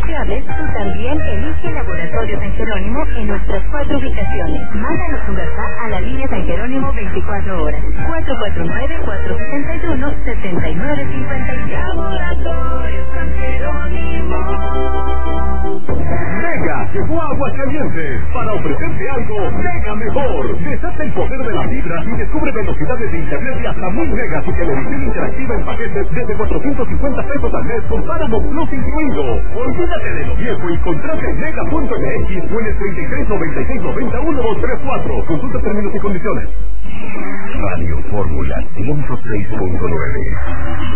confiables, tú también elige Laboratorio San Jerónimo en nuestras 4 ubicaciones. Mándanos un WhatsApp a la línea San Jerónimo 24 horas. 449-461-7956. Laboratorio San Jerónimo. Mega llegó a Aguascalientes para ofrecerte algo mega mejor. Desata el poder de la fibra y descubre velocidades de internet de hasta 1000 megas y televisión interactiva en paquetes desde 450 pesos al mes con Paramount Plus incluido. Olvídate de lo viejo y contrata en mega.mx o en el 3396901234. Consulta términos y condiciones. Radio Fórmula 106.9.